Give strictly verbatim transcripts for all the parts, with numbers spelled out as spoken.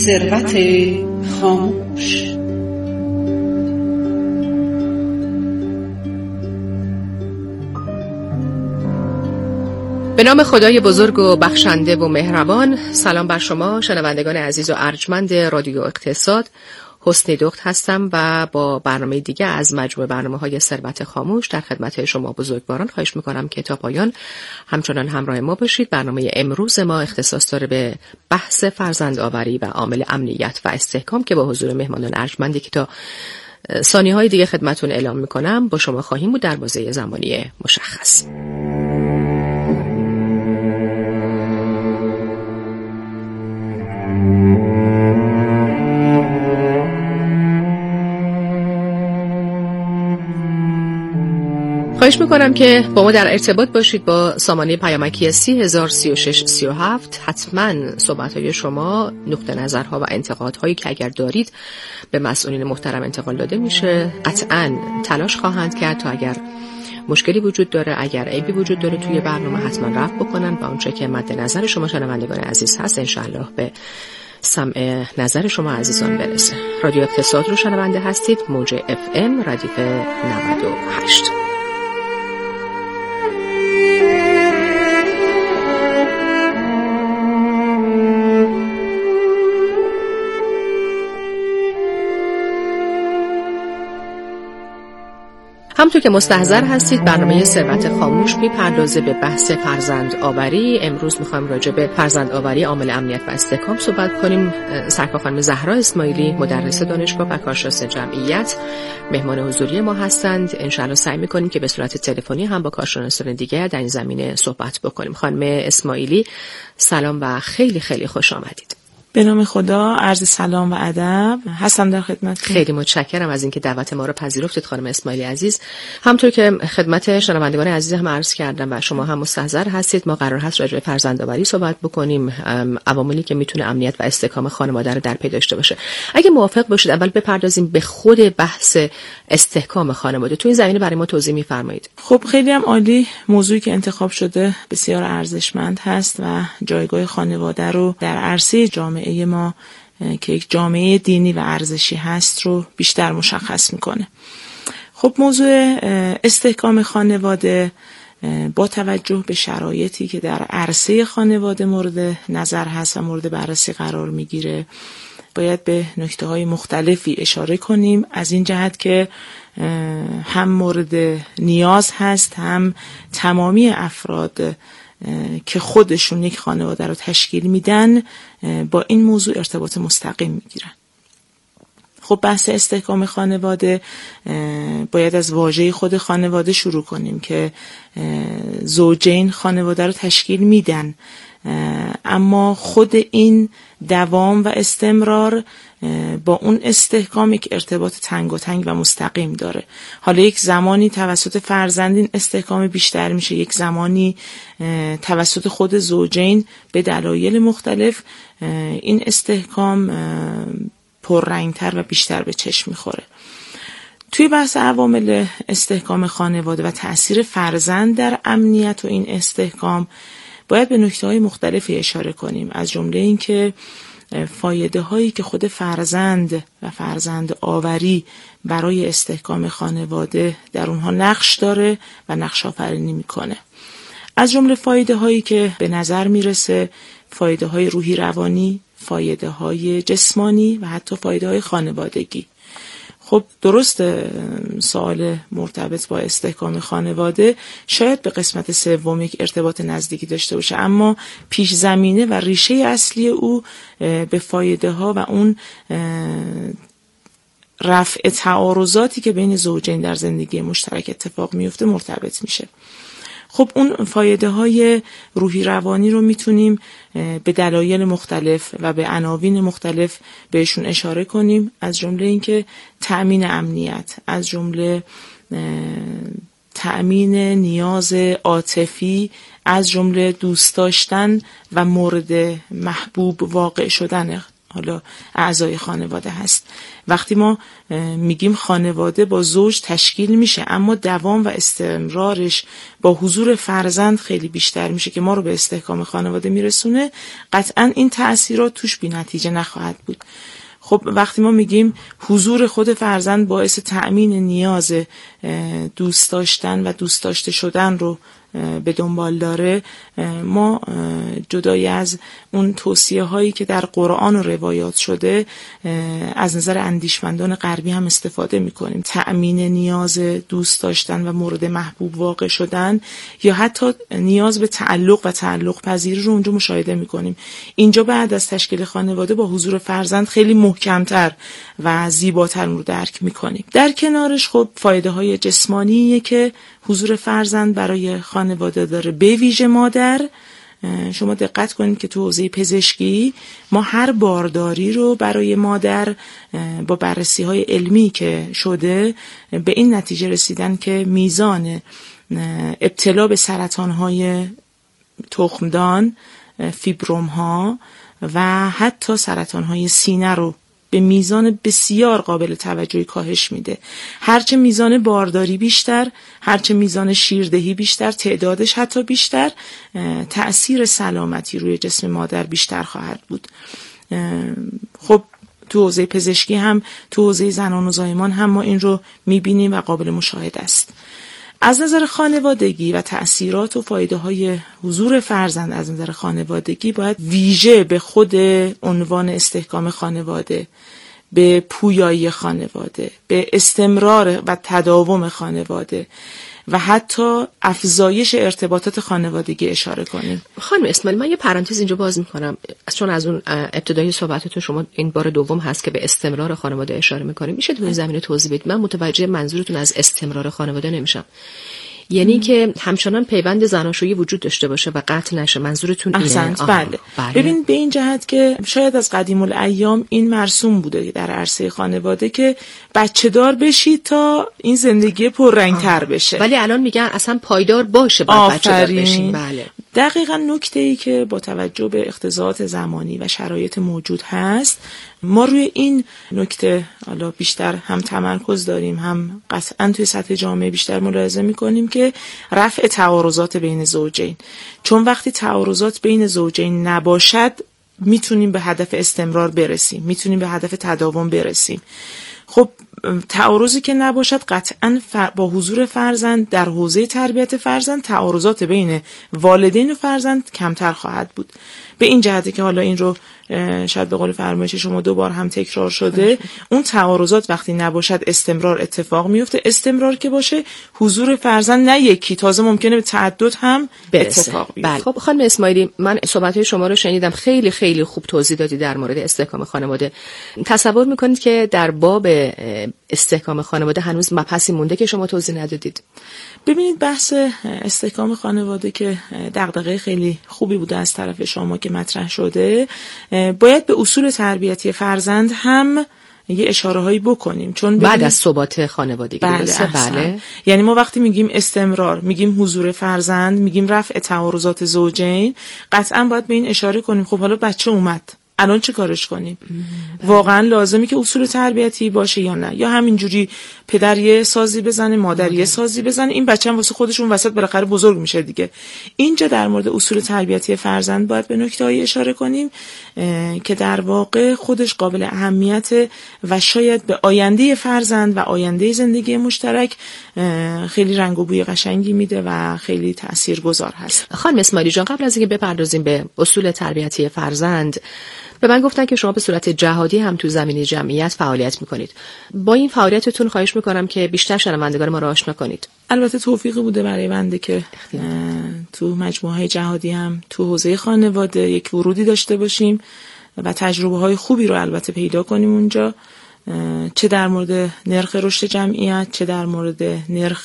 ثروت خاموش. به نام خدای بزرگ و بخشنده و مهربان. سلام بر شما شنوندگان عزیز و ارجمند رادیو اقتصاد. حسنی دخت هستم و با برنامه دیگه از مجموعه برنامه‌های ثروت خاموش در خدمت شما بزرگواران خواهش می‌کنم که تا پایان همچنان همراه ما باشید. برنامه امروز ما اختصاص داره به بحث فرزندآوری و عامل امنیت و استحکام که با حضور مهمانان ارجمندی که تا ثانیه‌های دیگه خدمتتون اعلام می‌کنم با شما خواهیم بود در بازه زمانی مشخص. خواهش میکنم که با ما در ارتباط باشید با سامانه پیامکی سی هزار سی و شش سی و هفت. حتما صحبت‌های شما، نقطه نظرها و انتقادهایی که اگر دارید به مسئولین محترم انتقال داده میشه. قطعاً تلاش خواهند کرد تا اگر مشکلی وجود داره، اگر عیبی وجود داره توی برنامه حتما رفع بکنن و اونچه که مد نظر شما شنوندگان عزیز هست انشاءالله به سمع نظر شما عزیزان برسه. رادیو اقتصاد رو شنونده هستید، موج اف ام ردیف نود و هشت. همونطور که مستحضر هستید برنامه ثروت خاموش میپردازه به بحث فرزند آوری. امروز میخوایم راجع به فرزند آوری عامل امنیت و استحکام صحبت کنیم. سرکار خانم زهرا اسماعیلی مدرس دانشگاه و کارشناس جمعیت مهمان حضوری ما هستند. انشاءالله سعی میکنیم که به صورت تلفنی هم با کارشناسان دیگر در این زمینه صحبت بکنیم. خانم اسماعیلی سلام و خیلی خیلی خوش آمدید. به نام خدا، عرض سلام و ادب. هستم در خدمت. خیلی متشکرم از اینکه دعوت ما رو پذیرفتید خانم اسماعیلی عزیز. همونطور که خدمت شنوندگان عزیز هم عرض کردم و شما هم مستحضر هستید، ما قرار هست راجع به فرزندآوری صحبت بکنیم، عواملی که میتونه امنیت و استحکام خانواده رو در پی داشته باشه. اگه موافق باشید اول بپردازیم به خود بحث استحکام خانواده. تو این زمینه برای ما توضیح می‌فرمایید؟ خب خیلی هم عالی. موضوعی که انتخاب شده بسیار ارزشمند هست و جایگاه خانواده رو در عرصه جامعه ای ما که یک جامعه دینی و ارزشی هست رو بیشتر مشخص میکنه. خب موضوع استحکام خانواده با توجه به شرایطی که در عرصه خانواده مورد نظر هست و مورد بررسی قرار میگیره باید به نکته‌های مختلفی اشاره کنیم، از این جهت که هم مورد نیاز هست هم تمامی افراد که خودشون یک خانواده رو تشکیل میدن با این موضوع ارتباط مستقیم میگیرن. خب بحث استحکام خانواده باید از واژه خود خانواده شروع کنیم که زوجین خانواده رو تشکیل میدن، اما خود این دوام و استمرار با اون استحکام یک ارتباط تنگاتنگ و مستقیم داره. حالا یک زمانی توسط فرزندین استحکام بیشتر میشه، یک زمانی توسط خود زوجین به دلایل مختلف این استحکام پررنگتر و بیشتر به چشم میخوره. توی بحث عوامل استحکام خانواده و تأثیر فرزند در امنیت و این استحکام باید به نکته‌های مختلفی اشاره کنیم، از جمله این که فایده هایی که خود فرزند و فرزند آوری برای استحکام خانواده در اونها نقش داره و نقش آفرینی میکنه. از جمله فایده هایی که به نظر میرسه فایده های روحی روانی، فایده های جسمانی و حتی فایده های خانوادگی. خب درست سوال مرتبط با استحکام خانواده شاید به قسمت سوم یک ارتباط نزدیکی داشته باشه، اما پیش زمینه و ریشه اصلی او به فایده ها و اون رفع تعارضاتی که بین زوجین در زندگی مشترک اتفاق میفته مرتبط میشه. خب اون فایده های روحی روانی رو میتونیم به دلایل مختلف و به عناوین مختلف بهشون اشاره کنیم، از جمله اینکه تأمین امنیت، از جمله تأمین نیاز عاطفی، از جمله دوست داشتن و مورد محبوب واقع شدن حالا اعضای خانواده هست. وقتی ما میگیم خانواده با زوج تشکیل میشه، اما دوام و استمرارش با حضور فرزند خیلی بیشتر میشه که ما رو به استحکام خانواده میرسونه، قطعاً این تأثیرات توش بی نتیجه نخواهد بود. خب وقتی ما میگیم حضور خود فرزند باعث تأمین نیاز دوست داشتن و دوست داشته شدن رو به دنبال داره، ما جدای از اون توصیه هایی که در قرآن و روایات شده از نظر اندیشمندان غربی هم استفاده میکنیم. تأمین نیاز دوست داشتن و مورد محبوب واقع شدن یا حتی نیاز به تعلق و تعلق پذیری رو اونجا مشاهده میکنیم. اینجا بعد از تشکیل خانواده با حضور فرزند خیلی محکمتر و زیباتر رو درک میکنیم. در کنارش خب فایده های جسمانیه که حضور فرزند برای خانواده داره، به ویژه مادر. شما دقت کنید که تو حوزه پزشکی ما هر بارداری رو برای مادر با بررسی های علمی که شده به این نتیجه رسیدن که میزان ابتلا به سرطان های تخمدان، فیبروم ها و حتی سرطان های سینه رو به میزان بسیار قابل توجهی کاهش میده. هرچه میزان بارداری بیشتر، هرچه میزان شیردهی بیشتر، تعدادش حتی بیشتر، تأثیر سلامتی روی جسم مادر بیشتر خواهد بود. خب تو حوزه پزشکی هم، تو حوزه زنان و زایمان هم ما این رو میبینیم و قابل مشاهده است. از نظر خانوادگی و تأثیرات و فایده های حضور فرزند از نظر خانوادگی باید ویژه به خود عنوان استحکام خانواده، به پویایی خانواده، به استمرار و تداوم خانواده و حتی افزایش ارتباطات خانوادگی اشاره کنیم. خانم اسماعیل، من یه پرانتز اینجا باز میکنم، چون از اون ابتدای صحبتتون شما این بار دوم هست که به استمرار خانواده اشاره میکنیم. میشه تو این زمینه توضیح بدید؟ من متوجه منظورتون از استمرار خانواده نمیشم. یعنی ام. که همچنان پیوند زناشویی وجود داشته باشه و قطع نشه، منظورتون اینه؟ بله. بله. ببین به این جهت که شاید از قدیم الایام این مرسوم بوده در عرصه خانواده که بچه دار بشید تا این زندگی پررنگ‌تر بشه، ولی الان میگن اصلا پایدار باشه بعد بچه دار بشین. بله. دقیقاً نکته‌ای که با توجه به اقتضاعات زمانی و شرایط موجود هست، ما روی این نکته حالا بیشتر هم تمرکز داریم، هم قطعاً توی سطح جامعه بیشتر ملاحظه می‌کنیم که رفع تعارضات بین زوجین. چون وقتی تعارضات بین زوجین نباشد میتونیم به هدف استمرار برسیم، میتونیم به هدف تداوم برسیم. خب تعارضی که نباشد قطعاً با حضور فرزند در حوزه تربیت فرزند تعارضات بین والدین و فرزند کمتر خواهد بود. به این جهته که حالا این رو شاید به قول فرمایش شما دو بار هم تکرار شده، اون تعارضات وقتی نباشد استمرار اتفاق میفته. استمرار که باشه حضور فرزند نه یکی، تازه ممکنه به تعدد هم اتفاق بیفته. خب خانم اسماعیلی، من صحبت‌های شما رو شنیدم، خیلی خیلی خوب توضیح دادی در مورد استحکام خانواده. تصور میکنید که در باب استحکام خانواده هنوز مبحثی مونده که شما توضیح ندادید؟ ببینید بحث استحکام خانواده که دغدغه خیلی خوبی بوده از طرف شما که مطرح شده، باید به اصول تربیتی فرزند هم یه اشاره هایی بکنیم، چون بعد از ثبات خانوادگی. بله, بله. یعنی ما وقتی میگیم استمرار، میگیم حضور فرزند، میگیم رفع تعارضات زوجین، قطعا باید به این اشاره کنیم خب حالا بچه اومد، الان چه کارش کنیم؟ واقعا لازمی که اصول تربیتی باشه یا نه؟ یا همینجوری پدر یه سازی بزنه، مادر یه سازی بزنه، این بچه هم واسه خودش اون وسط بالاخره بزرگ میشه دیگه. اینجا در مورد اصول تربیتی فرزند باید به نکته‌ای اشاره کنیم که در واقع خودش قابل اهمیت و شاید به آینده فرزند و آینده زندگی مشترک خیلی رنگ و بوی قشنگی میده و خیلی تاثیرگذار هست. خانم اسماعیلی جان، قبل از اینکه بپردازیم به اصول تربیتی فرزند، به من گفتن که شما به صورت جهادی هم تو زمینه جمعیت فعالیت میکنید. با این فعالیتتون خواهش میکنم که بیشتر شنوندگان ما رو آشنا کنید. البته توفیقی بوده برای بنده که تو مجموعه جهادی هم تو حوزه خانواده یک ورودی داشته باشیم و تجربه های خوبی رو البته پیدا کنیم اونجا، چه در مورد نرخ رشد جمعیت، چه در مورد نرخ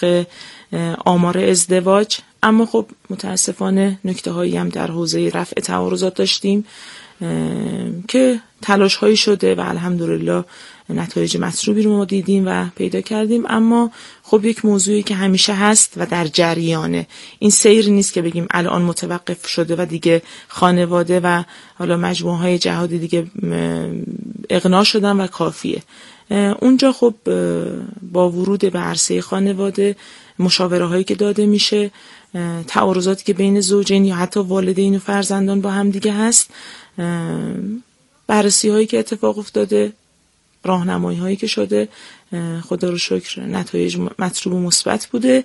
آمار ازدواج. اما خب متاسفانه نکته هایی هم در حوزه رفع تعارضات داشتیم که تلاش هایی شده و الحمدلله نتایج مطلوبی رو ما دیدیم و پیدا کردیم. اما خب یک موضوعی که همیشه هست و در جریانه، این سیر نیست که بگیم الان متوقف شده و دیگه خانواده و حالا مجموعه های جهادی دیگه اغنا شدن و کافیه. اونجا خب با ورود به عرصه خانواده، مشاوره هایی که داده میشه، تعارضاتی که بین زوجین یا حتی والدین و فرزندان با هم دیگه هست، بررسی هایی که اتفاق افتاده، راهنمایی هایی که شده، خدا رو شکر نتایج مطلوب و مثبت بوده.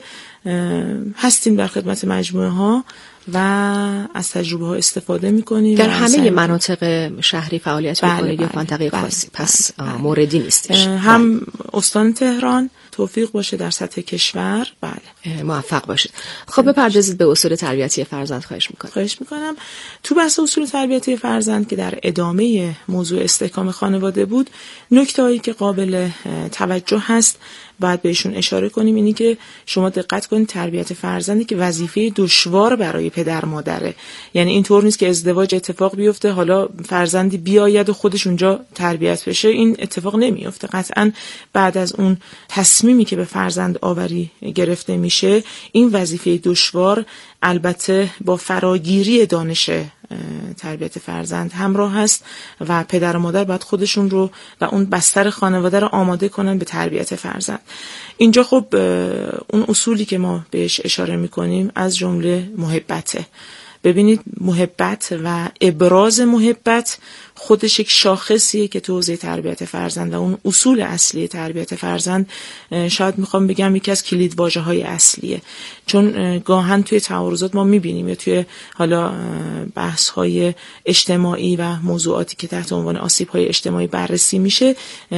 هستیم در خدمت مجموعه ها و از تجربه ها استفاده میکنیم. در همه مناطق شهری فعالیت میکنید یا منطقه بله، خاصی؟ پس بله، موردی نیستش. هم استان تهران، توفیق باشه در سطح کشور. بله، موفق باشید. خب بپردازید به اصول تربیتی فرزند. خواهش میکنم. خواهش میکنم. تو بحث اصول تربیتی فرزند که در ادامه موضوع استحکام خانواده بود، نکته‌ای که قابل توجه هست باید بهشون اشاره کنیم اینی که شما دقت کنید تربیت فرزندی که وظیفه دشوار برای پدر مادره. یعنی اینطور نیست که ازدواج اتفاق بیفته حالا فرزندی بیاید و خودش اونجا تربیت بشه. این اتفاق نمیفته. قطعاً بعد از اون تصمیمی که به فرزند آوری گرفته میشه، این وظیفه دشوار البته با فراگیری دانش تربیت فرزند همراه هست و پدر و مادر باید خودشون رو و اون بستر خانواده رو آماده کنن به تربیت فرزند. اینجا خب اون اصولی که ما بهش اشاره میکنیم از جمله محبته. ببینید محبت و ابراز محبت خودش یک شاخصیه که تو حوزه تربیت فرزند و اون اصول اصلی تربیت فرزند شاید میخوام بگم یکی از کلیدواژه های اصلیه. چون گاهن توی تعارضات ما میبینیم یا توی حالا بحث های اجتماعی و موضوعاتی که تحت عنوان آسیب های اجتماعی بررسی میشه،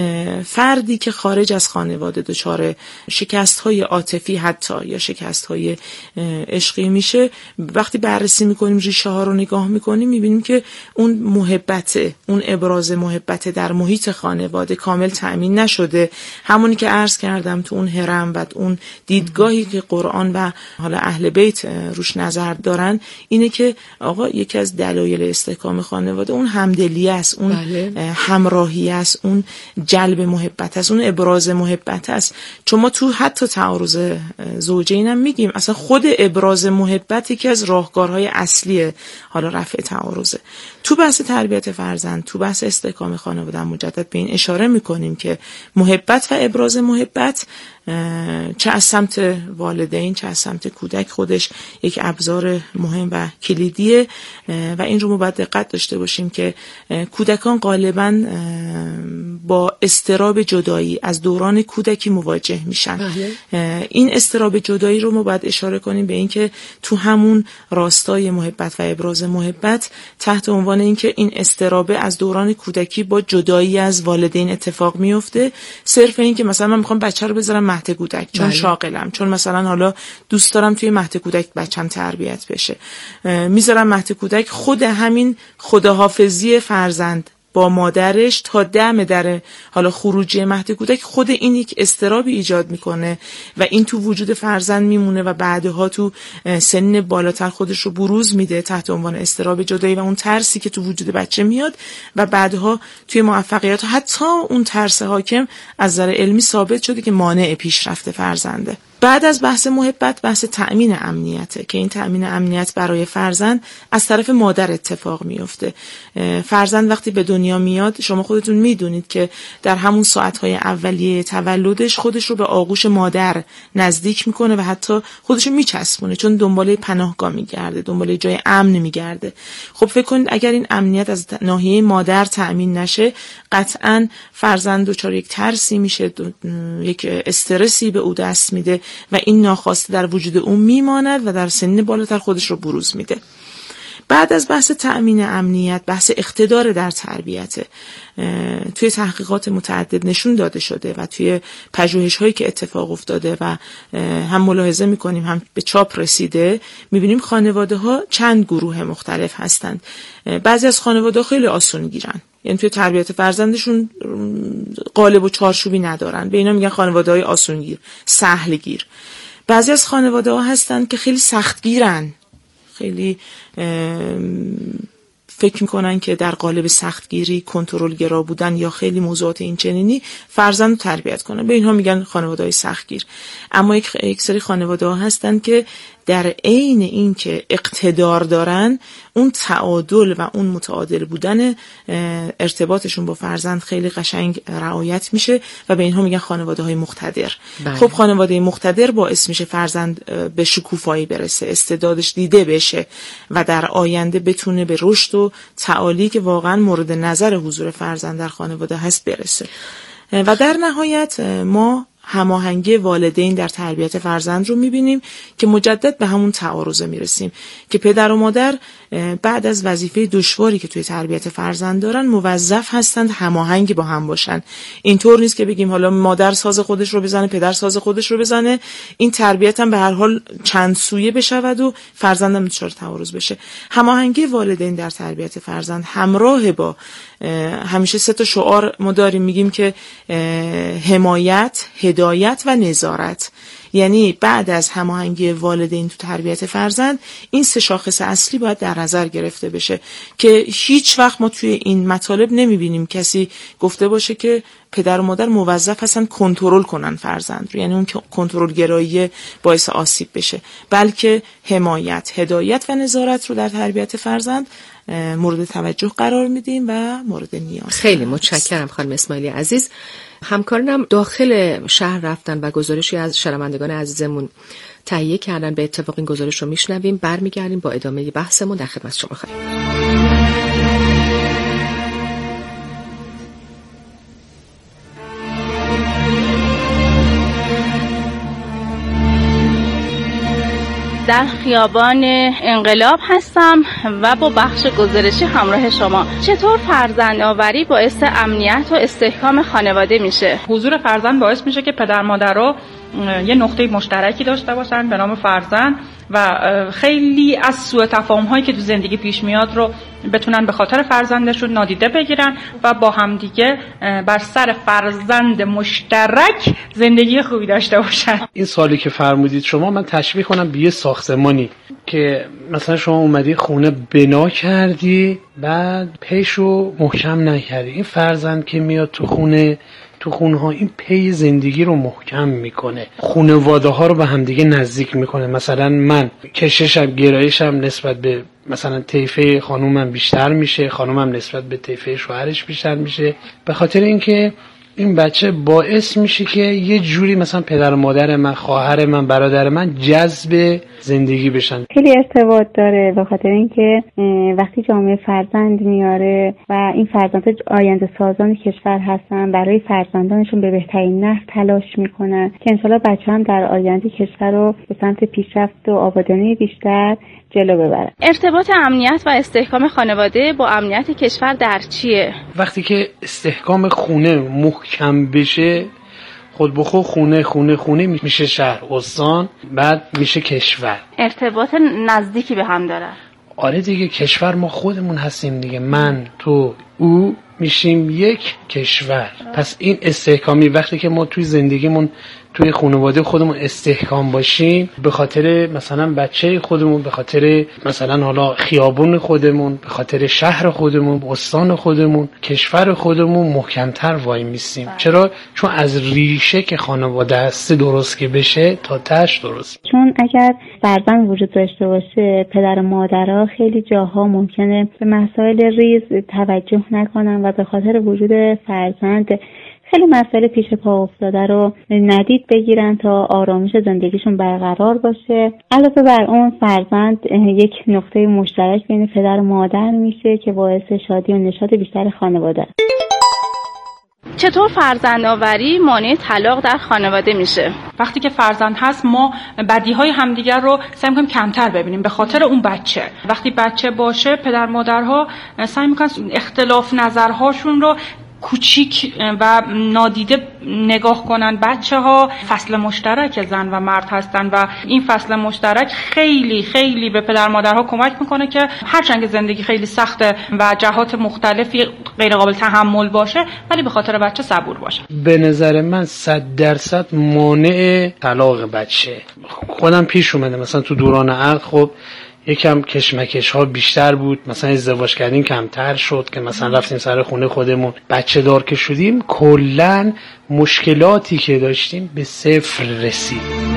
فردی که خارج از خانواده دچار شکست های عاطفی حتی یا شکست های عشقی میشه، وقتی بررسی میکنیم ریشه ها رو نگاه میکنیم میبینیم که اون محبت، اون ابراز محبت در محیط خانواده کامل تأمین نشده. همونی که عرض کردم تو اون هرم و اون دیدگاهی که قرآن و حالا اهل بیت روش نظر دارن اینه که آقا یکی از دلایل استحکام خانواده اون همدلی است، اون بله. همراهی است، اون جلب محبت است، اون ابراز محبت است. چون ما تو حتی تعارض زوجین هم میگیم اصلا خود ابراز محبت یکی از راهکارهای اصلیه حالا رفع تعارضه. تو بحث تربیت فرزند، تو بحث استحکام خانواده مجدد به این اشاره میکنیم که محبت و ابراز محبت چه از سمت والدین چه از سمت کودک خودش یک ابزار مهم و کلیدیه و این رو ما باید دقت داشته باشیم که کودکان غالباً با اضطراب جدایی از دوران کودکی مواجه میشن. بله. این اضطراب جدایی رو ما باید اشاره کنیم به این که تو همون راستای محبت و ابراز محبت تحت عنوان این که این اضطراب از دوران کودکی با جدایی از والدین اتفاق میفته، صرف این که مثلا من میخوام بچه رو بذارم مهد کودک چون بله. شاغلم، چون مثلا حالا دوست دارم توی مهد کودک بچم تربیت بشه، میذارم مهد کودک. خود همین خداحافظی فرزند با مادرش تا دم در حالا خروجی مهد کودک، خود این یک اضطرابی ایجاد میکنه و این تو وجود فرزند میمونه و بعدها تو سن بالاتر خودش رو بروز میده تحت عنوان اضطراب جدایی و اون ترسی که تو وجود بچه میاد و بعدها توی موفقیت حتی اون ترس حاکم از نظر علمی ثابت شده که مانع پیشرفت فرزنده. بعد از بحث محبت بحث تأمین امنیته که این تأمین امنیت برای فرزند از طرف مادر اتفاق میفته. فرزند وقتی به دنیا میاد شما خودتون میدونید که در همون ساعتهای اولیه تولدش خودش رو به آغوش مادر نزدیک میکنه و حتی خودش رو میچسبونه چون دنباله پناهگاه میگرده، دنباله جای امن میگرده. خب فکر کنید اگر این امنیت از ناحیه مادر تأمین نشه قطعاً فرزند دچار یک ترسی میشه، یک استرسی به او دست میده و این ناخواسته در وجود اون میماند و در سن بالاتر خودش رو بروز میده. بعد از بحث تأمین امنیت بحث اقتدار در تربیت توی تحقیقات متعدد نشون داده شده و توی پژوهش هایی که اتفاق افتاده و هم ملاحظه میکنیم هم به چاپ رسیده، میبینیم خانواده ها چند گروه مختلف هستند. بعضی از خانواده ها خیلی آسون گیرن، یعنی توی تربیت فرزندشون قالب و چارچوبی ندارن، به اینا میگن خانواده های آسونگیر، سهل گیر. بعضی از خانواده ها هستن که خیلی سخت گیرن، خیلی فکر میکنن که در قالب سختگیری، کنترلگرا بودن یا خیلی موضوعات این چنینی فرزند رو تربیت کنن. به اینها میگن خانواده‌های سختگیر. اما یک, یک سری خانواده‌ها هستن که در عین این که اقتدار دارن، اون تعادل و اون متعادل بودن ارتباطشون با فرزند خیلی قشنگ رعایت میشه و به اینها میگن خانواده‌های مقتدر. بله. خب خانواده مقتدر باعث میشه فرزند به شکوفایی برسه، استعدادش دیده بشه و در آینده بتونه به رشد و تعالی که واقعا مورد نظر حضور فرزند در خانواده هست برسه. و در نهایت ما هماهنگی والدین در تربیت فرزند رو میبینیم که مجدد به همون تعارض میرسیم که پدر و مادر بعد از وظیفه دشواری که توی تربیت فرزند دارن موظف هستند هماهنگ با هم باشن. اینطور نیست که بگیم حالا مادر ساز خودش رو بزنه، پدر ساز خودش رو بزنه، این تربیت هم به هر حال چند سویه بشود و فرزندم دچار تعارض بشه. هماهنگی والدین در تربیت فرزند همراه با همیشه سه تا شعار ما داریم، میگیم که حمایت، هدایت و نظارت. یعنی بعد از هماهنگی والدین تو تربیت فرزند این سه شاخص اصلی باید در نظر گرفته بشه که هیچ وقت ما توی این مطالب نمیبینیم کسی گفته باشه که پدر و مادر موظف هستن کنترل کنن فرزند رو، یعنی اون کنترل گرایی باعث آسیب بشه، بلکه حمایت، هدایت و نظارت رو در تربیت فرزند مورد توجه قرار میدیم و مورد نیاز. خیلی متشکرم خانم اسماعیلی عزیز. همکارانم داخل شهر رفتن و گزارشی از شنوندگان عزیزمون تهیه کردن. به اتفاق این گزارش رو میشنویم، برمیگردیم با ادامه بحثمون در خدمت شما خواهیم. در خیابان انقلاب هستم و با بخش گزارشی همراه شما. چطور فرزندآوری باعث امنیت و استحکام خانواده میشه؟ حضور فرزند باعث میشه که پدر مادرها یه نقطه مشترکی داشته باشن به نام فرزند و خیلی از سوء تفاهم هایی که تو زندگی پیش میاد رو بتونن به خاطر فرزندشون نادیده بگیرن و با همدیگه بر سر فرزند مشترک زندگی خوبی داشته باشن. این سوالی که فرمودید شما، من تشبیه کنم به یه ساختمانی که مثلا شما اومدی خونه بنا کردی، بعد پیشو محکم نکردی. این فرزند که میاد تو خونه تو خونه ها این پی زندگی رو محکم میکنه، خانواده ها رو به همدیگه نزدیک میکنه. مثلا من کششم، گرایشم نسبت به مثلا طیفه خانومم بیشتر میشه، خانومم نسبت به طیفه شوهرش بیشتر میشه، به خاطر اینکه این بچه باعث میشه که یه جوری مثلا پدر و مادر من، خواهر من، برادر من جذب زندگی بشن. خیلی ارتباط داره به خاطر اینکه وقتی جامعه فرزند میاره و این فرزند آینده سازان کشور هستن، برای فرزندانشون به بهترین نحو تلاش میکنن که انشالله بچه هم در آینده کشور رو به سمت پیشرفت و آبادانی بیشتر جلو ببرن. ارتباط امنیت و استحکام خانواده با امنیت کشور در چیه؟ وقتی که استحکام خونه محکم بشه، خود به خود خونه خونه خونه میشه شهر، استان، بعد میشه کشور. ارتباط نزدیکی به هم داره. آره دیگه، کشور ما خودمون هستیم دیگه، من، تو، او میشیم یک کشور. پس این استحکامی وقتی که ما توی زندگیمون توی خانواده خودمون استحکام باشیم، به خاطر مثلا بچه خودمون، به خاطر مثلا حالا خیابون خودمون، به خاطر شهر خودمون، استان خودمون، کشور خودمون محکمتر وای میستیم. چرا؟ چون از ریشه که خانواده هست درست که بشه تا تهش درست. چون اگر فرزند وجود داشته باشه، پدر و مادرها خیلی جاها ممکنه به مسائل ریز توجه نکنن و به خاطر وجود فرزند خیلی مسائل پیش پا افتاده رو ندید بگیرن تا آرامش زندگیشون برقرار باشه. علاوه بر اون فرزند یک نقطه مشترک بین پدر و مادر میشه که باعث شادی و نشاط بیشتر خانواده است. چطور فرزندآوری مانع طلاق در خانواده میشه؟ وقتی که فرزند هست ما بدیهای همدیگر رو سعی می‌کنیم کمتر ببینیم به خاطر اون بچه. وقتی بچه باشه پدر مادرها سعی می‌کنن اختلاف نظرهاشون رو کوچیک و نادیده نگاه کنن. بچه ها فصل مشترک زن و مرد هستن و این فصل مشترک خیلی خیلی به پدر مادرها کمک میکنه که هرچند زندگی خیلی سخته و جهات مختلفی غیر قابل تحمل باشه، ولی به خاطر بچه صبور باشه. به نظر من صد درصد مانع طلاق بچه. خودم پیش اومده مثلا تو دوران عقد، خب یکم کشمکش ها بیشتر بود، مثلا ازدواج کردیم کمتر شد که مثلا رفتیم سر خونه خودمون، بچه دار که شدیم کلن مشکلاتی که داشتیم به صفر رسید.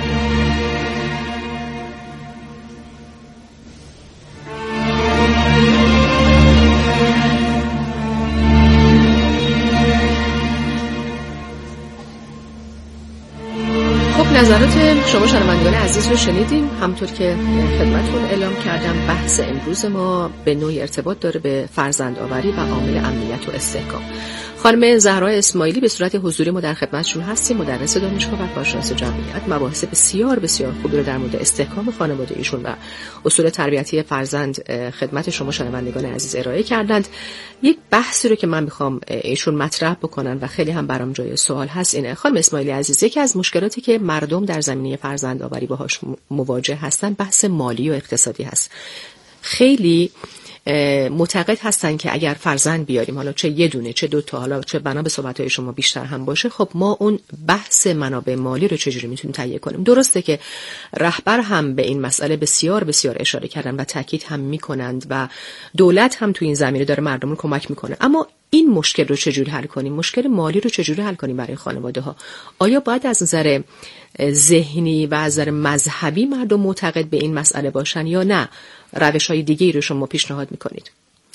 نظرات شما شنوندگان عزیز رو شنیدیم. همونطور که خدمتتون اعلام کردم بحث امروز ما به نوعی ارتباط داره به فرزندآوری و عامل امنیت و استحکام. خانم زهرا اسماعیلی به صورت حضوری ما در خدمتشون هستیم، مدرس دانشگاه و کارشناس جمعیت. مباحث بسیار بسیار خوبی رو در مورد استحکام خانواده ایشون و اصول تربیتی فرزند خدمت شما شنوندگان عزیز ارائه کردند. یک بحثی رو که من میخوام ایشون مطرح بکنن و خیلی هم برام جای سوال هست اینه. خانم اسماعیلی عزیز، یکی از مشکلاتی که مردم در زمینه فرزندآوری باهاش مواجه هستن بحث مالی و اقتصادی هست. خیلی معتقد هستن که اگر فرزند بیاریم، حالا چه یه دونه چه دو تا، حالا چه بنا به صحبت‌های شما بیشتر هم باشه، خب ما اون بحث منابع مالی رو چجوری میتونیم تهیه کنیم؟ درسته که رهبر هم به این مسئله بسیار بسیار اشاره کردن و تاکید هم میکنند و دولت هم تو این زمینه داره مردم رو کمک میکنه، اما این مشکل رو چجوری حل کنیم؟ مشکل مالی رو چجوری حل کنیم برای خانواده ها؟ آیا باید از نظر ذهنی و از نظر مذهبی مردم معتقد به این مسئله باشن یا نه روش‌های دیگه‌ای رو شما پیشنهاد میکنید؟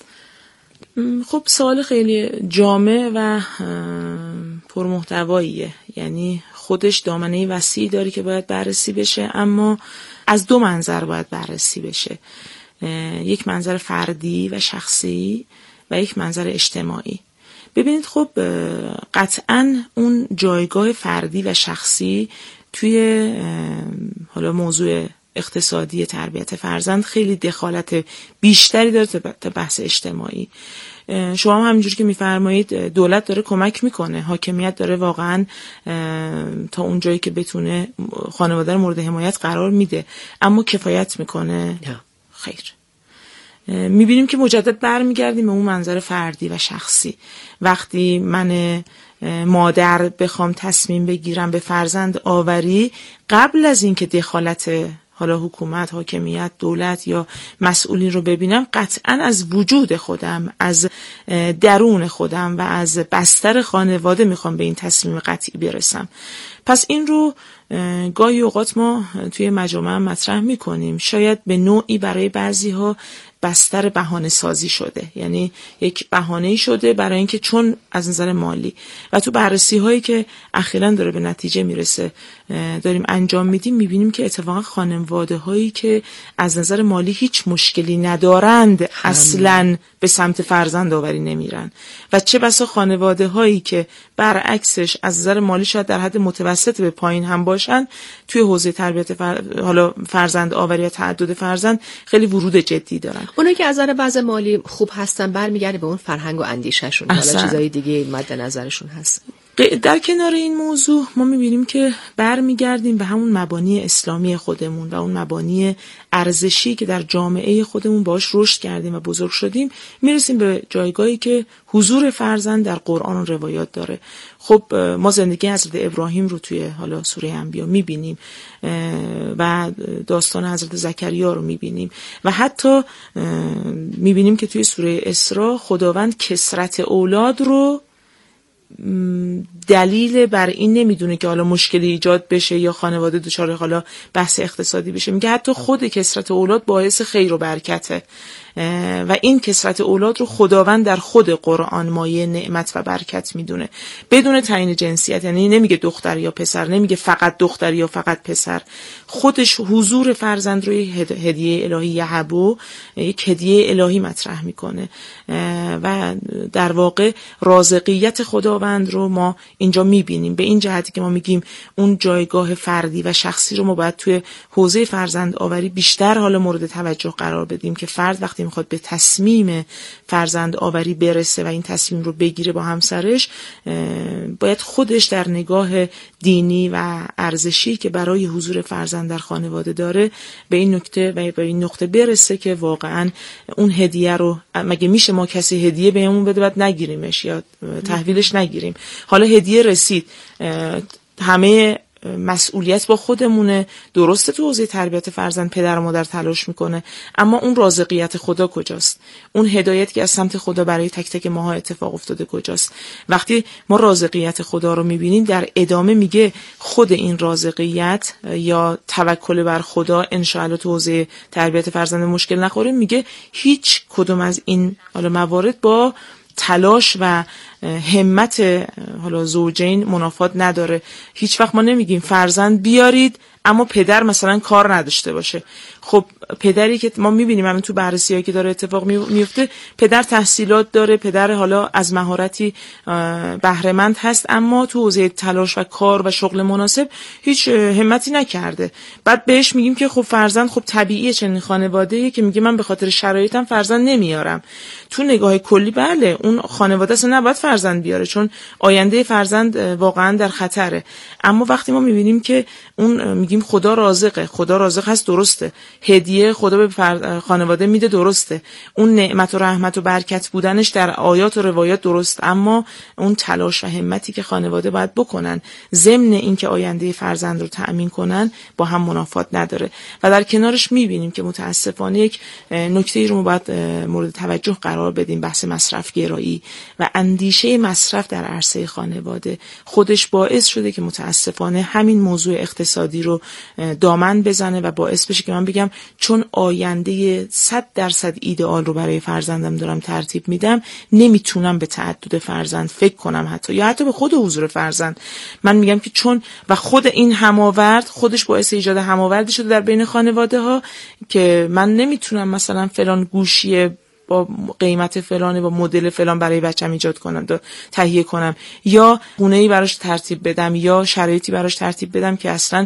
خب سوال خیلی جامع و پرمحتواییه، یعنی خودش دامنه وسیعی داره که باید بررسی بشه، اما از دو منظر باید بررسی بشه، یک منظر فردی و شخصی و یک منظر اجتماعی. ببینید خب قطعاً اون جایگاه فردی و شخصی توی حالا موضوع اقتصادی تربیت فرزند خیلی دخالت بیشتری داره تا بحث اجتماعی. شما هم همینجوری که میفرمایید دولت داره کمک میکنه، حاکمیت داره واقعا تا اون جایی که بتونه خانواده رو مورد حمایت قرار میده، اما کفایت میکنه؟ خیر. میبینیم که مجدد برمیگردیم به اون منظر فردی و شخصی. وقتی من مادر بخوام تصمیم بگیرم به فرزند آوری، قبل از اینکه دخالت حالا حکومت، حاکمیت، دولت یا مسئولین رو ببینم، قطعاً از وجود خودم، از درون خودم و از بستر خانواده میخوام به این تصمیم قطعی برسم. پس این رو گاهی اوقات ما توی مجامع مطرح میکنیم، شاید به نوعی برای بعضی ها بستر بهانه سازی شده، یعنی یک بهانه‌ای شده برای اینکه چون از نظر مالی و تو بررسی هایی که اخیراً داره به نتیجه میرسه داریم انجام میدیم، میبینیم که اتفاقا خانواده هایی که از نظر مالی هیچ مشکلی ندارند اصلاً به سمت فرزند آوری نمیرن و چه بسا خانواده هایی که برعکسش از نظر مالی شاید در حد متوسط به پایین هم باشن، توی حوزه تربیت فر... حالا فرزند آوری یا تعدد فرزند خیلی ورود جدی دارن. اونایی که از نظر وضع مالی خوب هستن برمیگرده به اون فرهنگ و اندیشهشون، حالا چیزای دیگه مد نظرشون هست. در کنار این موضوع ما میبینیم که برمیگردیم به همون مبانی اسلامی خودمون و اون مبانی ارزشی که در جامعه خودمون باش رشد کردیم و بزرگ شدیم، میرسیم به جایگاهی که حضور فرزند در قرآن و روایات داره. خب ما زندگی حضرت ابراهیم رو توی حالا سوره انبیا میبینیم و داستان حضرت زکریا رو میبینیم و حتی میبینیم که توی سوره اسراء خداوند کثرت اولاد رو دلیل بر این نمیدونه که حالا مشکلی ایجاد بشه یا خانواده دچار حالا بحث اقتصادی بشه. میگه حتی خود کثرت اولاد باعث خیر و برکته و این کثرت اولاد رو خداوند در خود قرآن مایه نعمت و برکت میدونه بدون تعیین جنسیت، یعنی نمیگه دختر یا پسر، نمیگه فقط دختر یا فقط پسر، خودش حضور فرزند رو هدیه الهی یهبو، یک هدیه الهی مطرح میکنه و در واقع رازقیت خداوند رو ما اینجا میبینیم. به این جهتی که ما میگیم اون جایگاه فردی و شخصی رو ما باید توی حوزه فرزند آوری بیشتر حالا مورد توجه قرار بدیم که فرد وقتی میخواد به تصمیم فرزند آوری برسه و این تصمیم رو بگیره با همسرش، باید خودش در نگاه دینی و ارزشی که برای حضور فرزند در خانواده داره به این نکته و به این نقطه برسه که واقعا اون هدیه رو، مگه میشه ما کسی هدیه بهمون بده بعد نگیریمش یا تحویلش نگیریم؟ حالا هدیه رسید، همه مسئولیت با خودمونه. درسته تو حوزه تربیت فرزند پدر و مادر تلاش میکنه، اما اون رازقیت خدا کجاست؟ اون هدایت که از سمت خدا برای تک تک ماها اتفاق افتاده کجاست؟ وقتی ما رازقیت خدا رو میبینیم، در ادامه میگه خود این رازقیت یا توکل بر خدا انشاءالله تو حوزه تربیت فرزند مشکل نخوره، میگه هیچ کدوم از این حالا موارد با تلاش و همت حالا زوجین منافات نداره. هیچ وقت ما نمیگیم فرزند بیارید اما پدر مثلا کار نداشته باشه. خب پدری که ما میبینیم همین تو بررسی‌هایی که داره اتفاق میفته، پدر تحصیلات داره، پدر حالا از مهارتی بهره مند هست، اما تو حوزه تلاش و کار و شغل مناسب هیچ همتی نکرده. بعد بهش میگیم که خب فرزند خب طبیعیه چنین خانواده‌ای که میگه من به خاطر شرایطم فرزند نمیارم. تو نگاه کلی بله اون خانواده اصلا نباید فرزند بیاره، چون آینده فرزند واقعا در خطره. اما وقتی ما میبینیم که اون میگیم خدا رازقه، خدا رازق هست، درسته، هدیه خدا به خانواده میده، درسته، اون نعمت و رحمت و برکت بودنش در آیات و روایات درست، اما اون تلاش و همتی که خانواده باید بکنن ضمن اینکه آینده فرزند رو تأمین کنن با هم منافات نداره. و در کنارش میبینیم که متاسفانه یک نکته ای رو باید مورد توجه قرار بدیم، بحث مصرف گرایی و اندیشه مصرف در عرصه خانواده خودش باعث شده که متاسفانه همین موضوع اقتصادی رو دامن بزنه و باعث بشه که من بگم چون آینده صد درصد ایدئال رو برای فرزندم دارم ترتیب میدم، نمیتونم به تعدد فرزند فکر کنم، حتی یا حتی به خود حضور فرزند. من میگم که چون و خود این هماورد خودش باعث ایجاد هماوردی شده در بین خانواده ها که من نمیتونم مثلا فلان گوشی با قیمت فلانی با مدل فلان برای بچه‌م ایجاد کنم، تهیه کنم، یا خونه‌ای براش ترتیب بدم، یا شرایطی براش ترتیب بدم که اصلا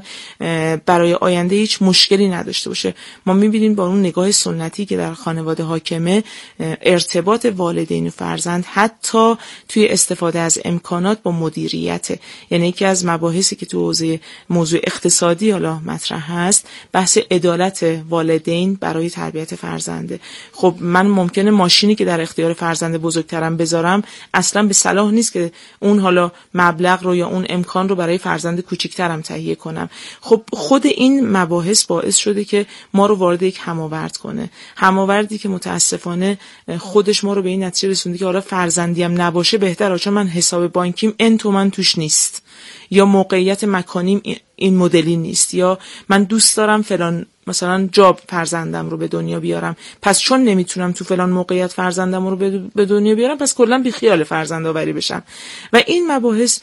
برای آینده هیچ مشکلی نداشته باشه. ما می‌بینیم با اون نگاه سنتی که در خانواده حاکمه، ارتباط والدین و فرزند حتی توی استفاده از امکانات با مدیریت، یعنی یکی از مباحثی که تو حوزه موضوع اقتصادی حالا مطرح هست، بحث عدالت والدین برای تربیت فرزنده. خب من ممکنه ماشینی که در اختیار فرزند بزرگترم بذارم اصلا به صلاح نیست که اون حالا مبلغ رو یا اون امکان رو برای فرزند کوچیکترم تهیه کنم. خب خود این مباحث باعث شده که ما رو وارد یک هماورد کنه، هماوردی که متاسفانه خودش ما رو به این نتیجه رسونده که حالا فرزندیم نباشه بهتره، چون من حساب بانکیم ان تومن توش نیست، یا موقعیت مکانیم این مدلی نیست، یا من دوست دارم فلان مثلا جاب فرزندم رو به دنیا بیارم، پس چون نمیتونم تو فلان موقعیت فرزندم رو به دنیا بیارم پس کلا بی خیال فرزند آوری بشم. و این مباحث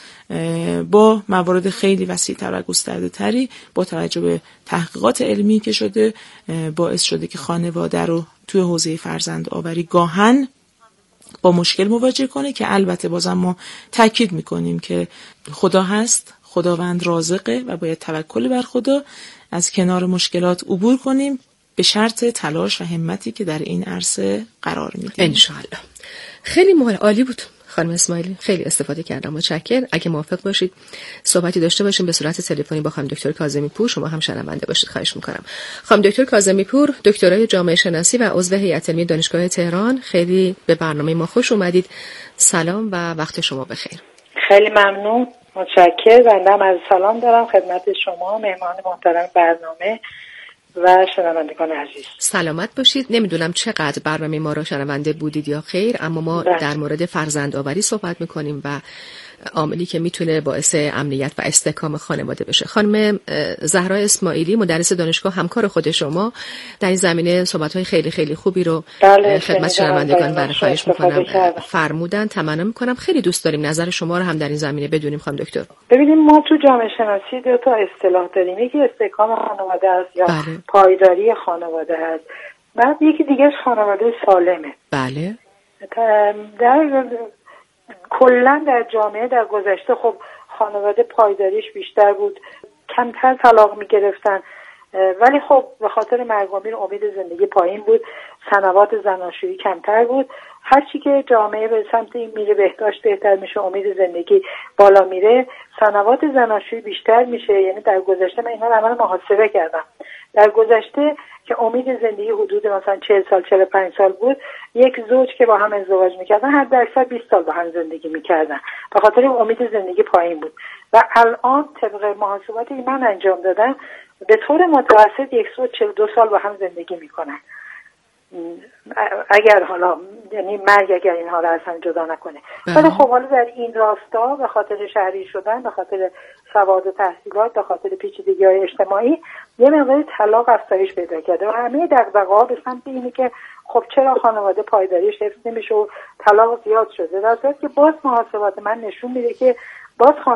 با موارد خیلی وسیع‌تر و گسترده‌تری با توجه به تحقیقات علمی که شده باعث شده که خانواده رو توی حوزه فرزند آوری گاهن با مشکل مواجه کنه، که البته بازم ما تاکید میکنیم که خدا هست، خداوند رازقه و باید توکل بر خدا از کنار مشکلات عبور کنیم به شرط تلاش و همتی که در این عرصه قرار میدیم انشالله. خیلی مهم، عالی بود خانم اسماعیلی، خیلی استفاده کردم، متشکرم. اگه موافق باشید صحبتی داشته باشیم به صورت تلفنی با خانم دکتر کاظمی پور، شما هم شنونده باشید خواهش میکنم. خانم دکتر کاظمی پور، دکترای جامعه شناسی و عضو هیئت علمی دانشگاه تهران، خیلی به برنامه ما خوش اومدید. سلام و وقت شما بخیر. خیلی ممنون، متشکرم. بنده هم از سلام دارم خدمت شما مهمان محترم برنامه و شنوندگان عزیز. سلامت باشید. نمیدونم چقدر برنامه ما را شنونده بودید یا خیر، اما ما بله. در مورد فرزندآوری صحبت میکنیم و عاملی که میتونه باعث امنیت و استحکام خانواده بشه. خانم زهرا اسماعیلی، مدرس دانشگاه، همکار خود شما، در این زمینه صحبت‌های خیلی خیلی خوبی رو بله، خدمت شنوندگان برخواهش میکنم فرمودن. تمنا میکنم. خیلی دوست داریم نظر شما رو هم در این زمینه بدونیم خانم دکتر. ببینیم ما تو جامعه شناسی دو تا اصطلاح داریم، یکی استحکام خانواده است یا بله. پایداری خانواده است، بعد یکی دیگه خانواده سالمه. بله. در کلا در جامعه در گذشته خب خانواده پایداریش بیشتر بود، کمتر طلاق می گرفتن، ولی خب به خاطر مرگ و میر امید زندگی پایین بود، سنوات زناشویی کمتر بود. هرچی که جامعه به سمت این میره بهداشت بهتر میشه، امید زندگی بالا میره، سنوات زناشویی بیشتر میشه. یعنی در گذشته من اینا رو عملا محاسبه کردم، در گذشته که امید زندگی حدود مثلا چهل سال چهل و پنج سال بود، یک زوج که با هم ازدواج میکردن حد اکثر بیست سال با هم زندگی میکردن به خاطر امید زندگی پایین بود. و الان طبق محاسباتی که من انجام دادم به طور متوسط یک زوج چهل و دو سال با هم زندگی میکنن، اگر حالا یعنی مرگ اگر اینها رو اصلا جدا نکنه. ولی خب حالا در این راستا به خاطر شهری شدن، به خاطر سواد و تحصیلات، به خاطر پیچیدگی‌های اجتماعی یه مقدار طلاق افزایش پیدا کرده و همه دغدغه‌ها به سمت اینه که خب چرا خانواده پایداریش حفظ نمیشه و طلاق زیاد شده، در صورتی که باز محاسبات من نشون میده که باز